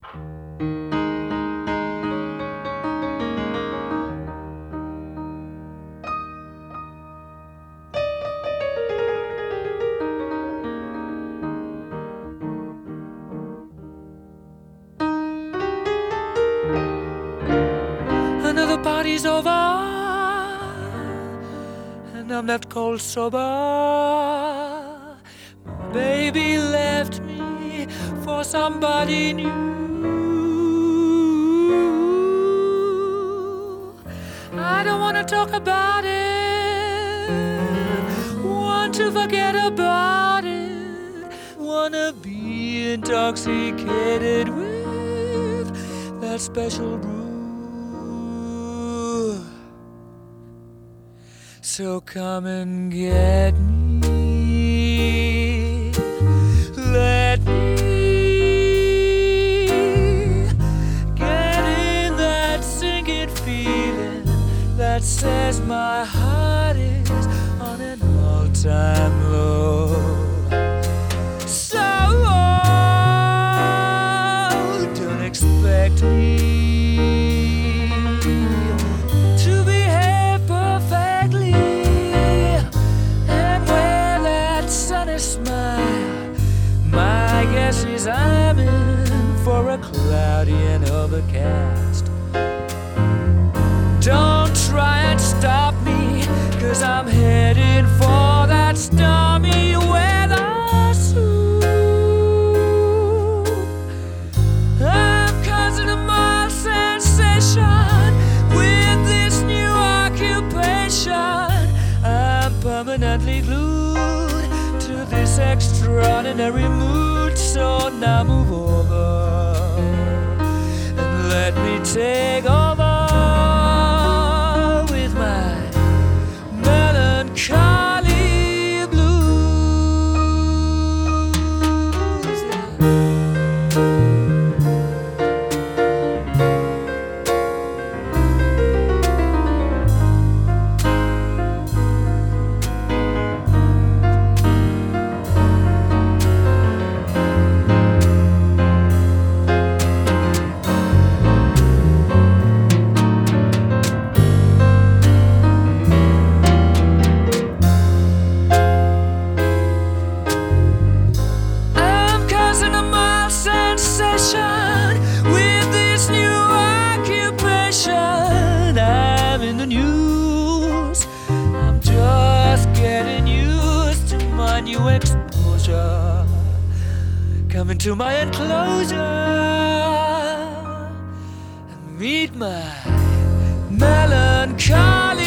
Another party's over, and I'm left cold sober. My baby left me for somebody new. I don't wanna talk about it, want to forget about it, wanna be intoxicated with that special brew. So come and get me, let me get in that sinking feeling that says my heart is on an all-time low. So don't expect me to behave perfectly and wear that sunny smile. My guess is I'm in for a cloudy and overcast. Don't try and stop me, 'cause I'm heading for that stormy weather soon. I'm causing a mild sensation with this new occupation. I'm permanently glued to this extraordinary mood. So now move over and let me take over with my melancholy blues. With this new occupation, I'm in the news. I'm just getting used to my new exposure. Come into my enclosure and meet my melancholy